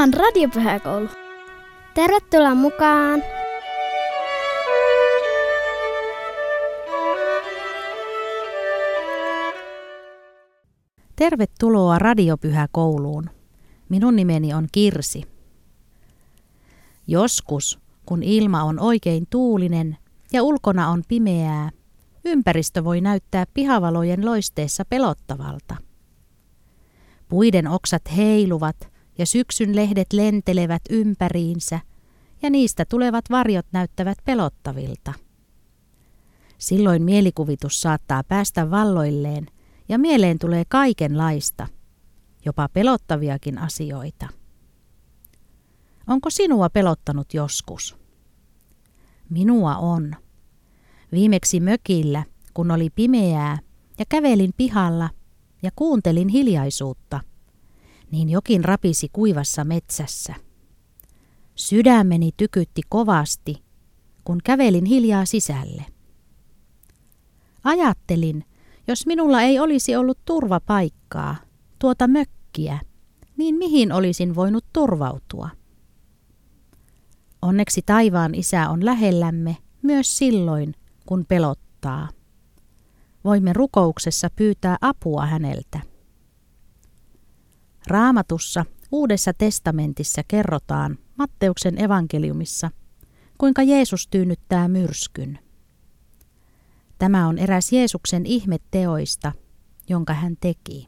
Tämä on Radiopyhäkoulu. Tervetuloa mukaan! Tervetuloa Radiopyhäkouluun. Minun nimeni on Kirsi. Joskus, kun ilma on oikein tuulinen ja ulkona on pimeää, ympäristö voi näyttää pihavalojen loisteessa pelottavalta. Puiden oksat heiluvat ja syksyn lehdet lentelevät ympäriinsä ja niistä tulevat varjot näyttävät pelottavilta. Silloin mielikuvitus saattaa päästä valloilleen ja mieleen tulee kaikenlaista, jopa pelottaviakin asioita. Onko sinua pelottanut joskus? Minua on. Viimeksi mökillä, kun oli pimeää ja kävelin pihalla ja kuuntelin hiljaisuutta, niin jokin rapisi kuivassa metsässä. Sydämeni tykytti kovasti, kun kävelin hiljaa sisälle. Ajattelin, jos minulla ei olisi ollut turvapaikkaa, tuota mökkiä, niin mihin olisin voinut turvautua? Onneksi taivaan Isä on lähellämme myös silloin, kun pelottaa. Voimme rukouksessa pyytää apua häneltä. Raamatussa Uudessa testamentissa kerrotaan Matteuksen evankeliumissa, kuinka Jeesus tyynnyttää myrskyn. Tämä on eräs Jeesuksen ihmetteoista, jonka hän teki.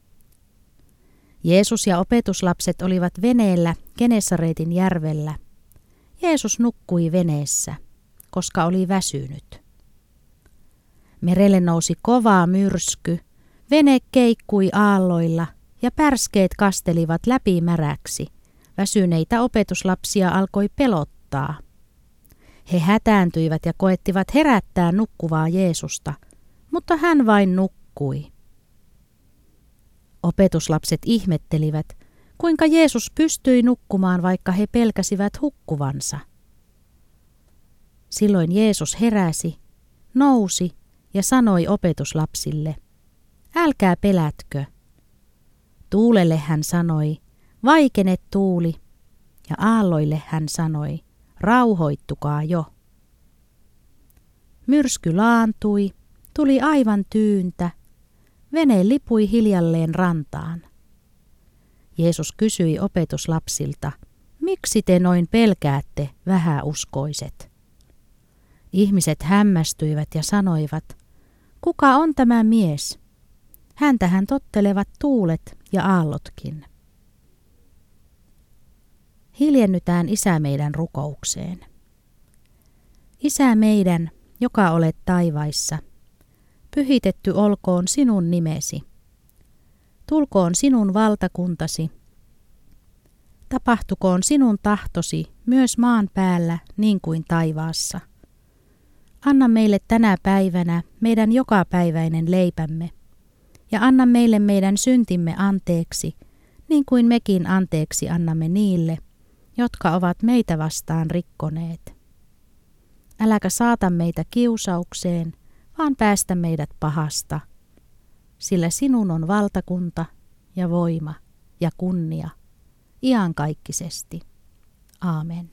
Jeesus ja opetuslapset olivat veneellä Genesaretin järvellä. Jeesus nukkui veneessä, koska oli väsynyt. Merelle nousi kova myrsky, vene keikkui aalloilla ja pärskeet kastelivat läpimäräksi. Väsyneitä opetuslapsia alkoi pelottaa. He hätääntyivät ja koettivat herättää nukkuvaa Jeesusta, mutta hän vain nukkui. Opetuslapset ihmettelivät, kuinka Jeesus pystyi nukkumaan, vaikka he pelkäsivät hukkuvansa. Silloin Jeesus heräsi, nousi ja sanoi opetuslapsille, älkää pelätkö. Tuulelle hän sanoi, vaikene tuuli, ja aalloille hän sanoi, rauhoittukaa jo. Myrsky laantui, tuli aivan tyyntä, vene lipui hiljalleen rantaan. Jeesus kysyi opetuslapsilta, miksi te noin pelkäätte, vähäuskoiset? Ihmiset hämmästyivät ja sanoivat, kuka on tämä mies? Häntähän tottelevat tuulet ja aallotkin. Hiljennytään Isä meidän rukoukseen. Isä meidän, joka olet taivaissa, pyhitetty olkoon sinun nimesi. Tulkoon sinun valtakuntasi. Tapahtukoon sinun tahtosi myös maan päällä niin kuin taivaassa. Anna meille tänä päivänä meidän jokapäiväinen leipämme, ja anna meille meidän syntimme anteeksi, niin kuin mekin anteeksi annamme niille, jotka ovat meitä vastaan rikkoneet. Äläkä saata meitä kiusaukseen, vaan päästä meidät pahasta, sillä sinun on valtakunta ja voima ja kunnia iankaikkisesti. Aamen.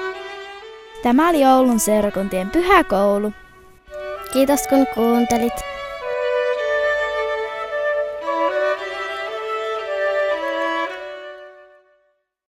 Tämä oli Oulun seurakuntien pyhäkoulu. Kiitos kun kuuntelit.